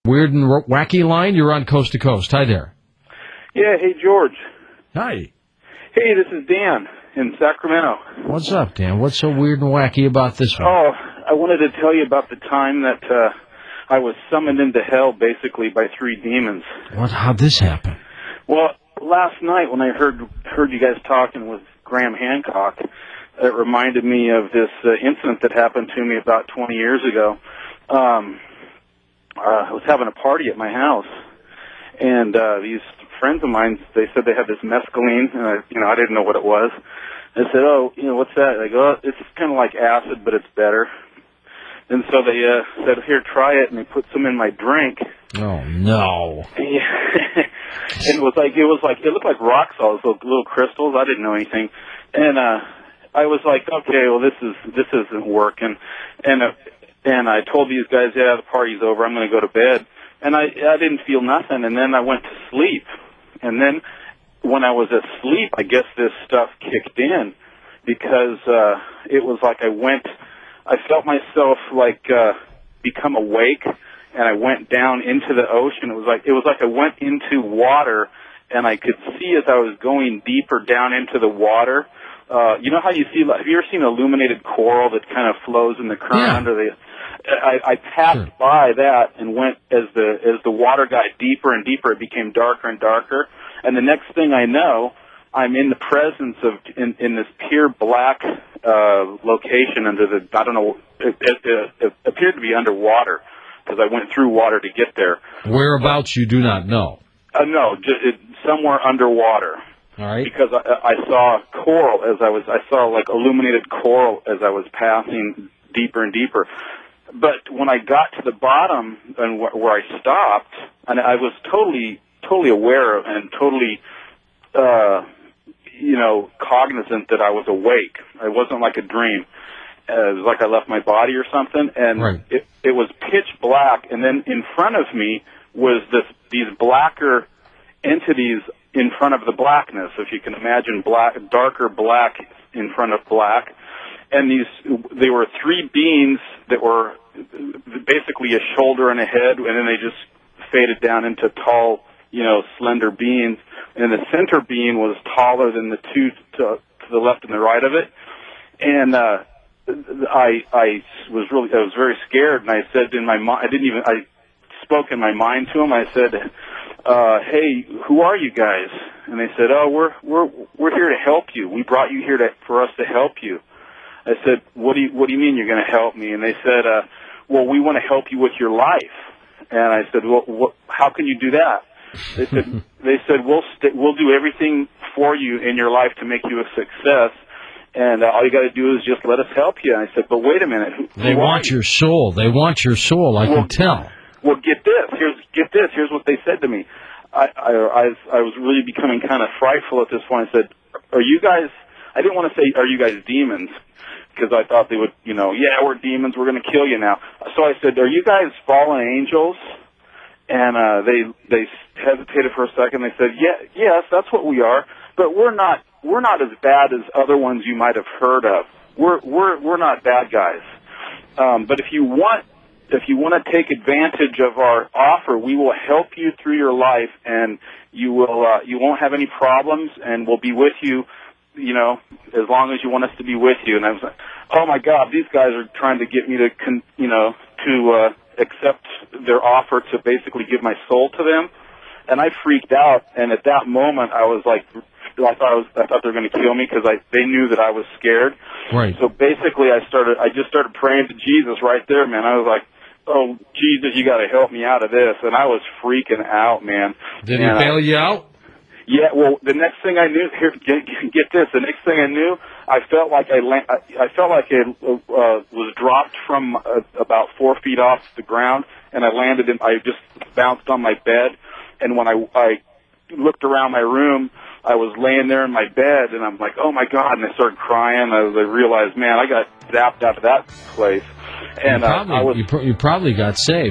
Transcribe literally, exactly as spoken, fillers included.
Weird and wacky line, you're on Coast to Coast. Hi there. Yeah, hey, George. Hi. Hey, this is Dan in Sacramento. What's up, Dan? What's so weird and wacky about this one? Oh, I wanted to tell you about the time that uh, I was summoned into hell, basically, by three demons. What? How'd this happen? Well, last night when I heard heard you guys talking with Graham Hancock, it reminded me of this uh, incident that happened to me about twenty years ago. Um, uh, I was having a party at my house, and uh, these friends of mine, they said they had this mescaline, and I, you know, I didn't know what it was. I said, oh, you know, what's that? They go, oh, it's kind of like acid, but it's better. And so they uh, said, here, try it, and they put some in my drink. Oh, no. Yeah. And it was like, it was like, it looked like rock solids, little, little crystals. I didn't know anything. And uh, I was like, okay, well, this is, this isn't working. And, uh, and I told these guys, yeah, the party's over, I'm going to go to bed. And I, I didn't feel nothing, and then I went to sleep. And then when I was asleep, I guess this stuff kicked in because uh, it was like I went, I felt myself like uh, become awake, and I went down into the ocean. It was like it was like I went into water, and I could see as I was going deeper down into the water. Uh, you know how you see? Have you ever seen illuminated coral that kind of flows in the current yeah. under the? I, I passed sure. by that and went as the as the water got deeper and deeper. It became darker and darker, and the next thing I know, I'm in the presence of in, in this pure black uh, location under the I don't know. It, it, it, it appeared to be underwater because I went through water to get there. Whereabouts you do not know. Uh, no, just, it, somewhere underwater. All right. Because I, I saw coral as I was, I saw like illuminated coral as I was passing deeper and deeper. But when I got to the bottom and wh- where I stopped, and I was totally, totally aware and totally, uh, you know, cognizant that I was awake. It wasn't like a dream. Uh, it was like I left my body or something, and right. it, it was pitch black. And then in front of me was this these blacker entities in front of the blackness, if you can imagine black, darker black in front of black. And these, they were three beings that were basically a shoulder and a head, and then they just faded down into tall, you know, slender beings. And the center being was taller than the two to, to the left and the right of it. And uh, I, I was really, I was very scared, and I said in my mind, I didn't even, I spoke in my mind to him. I said, Uh, hey, who are you guys? And they said, oh, we're we're we're here to help you. We brought you here to for us to help you. I said, what do you what do you mean you're going to help me? And they said, uh, well, we want to help you with your life. And I said, well, what, how can you do that? They said, they said we'll st- we'll do everything for you in your life to make you a success. And uh, all you got to do is just let us help you. And I said, but wait a minute. Who, they who want your soul. They want your soul. I well, can tell. Well, get this. Here's get this. Here's what they said to me. I, I, I, I was really becoming kind of frightful at this point. I said, are you guys, I didn't want to say, are you guys demons? Because I thought they would, you know, yeah, we're demons, we're going to kill you now. So I said, are you guys fallen angels? And uh, they they hesitated for a second. They said, yeah, yes, that's what we are, but we're not we're not as bad as other ones you might have heard of. We're we're we're not bad guys. Um, but if you want If you want to take advantage of our offer, we will help you through your life, and you will uh, you won't have any problems, and we'll be with you, you know, as long as you want us to be with you. And I was like, oh my God, these guys are trying to get me to, con- you know, to uh, accept their offer to basically give my soul to them. And I freaked out, and at that moment, I was like, I thought I was, I thought they were going to kill me because I they knew that I was scared. Right. So basically, I started, I just started praying to Jesus right there, man. I was like, oh, Jesus, you got to help me out of this. And I was freaking out, man. Did he and, bail uh, you out? Yeah, well, the next thing I knew, here, get, get this, the next thing I knew, I felt like I, la- I felt like I uh, was dropped from uh, about four feet off the ground, and I landed in, I just bounced on my bed, and when I, I looked around my room, I was laying there in my bed, and I'm like, oh my God, and I started crying. I, I realized, man, I got zapped out of that place. And you probably, uh, I was, you, pro- you probably got saved.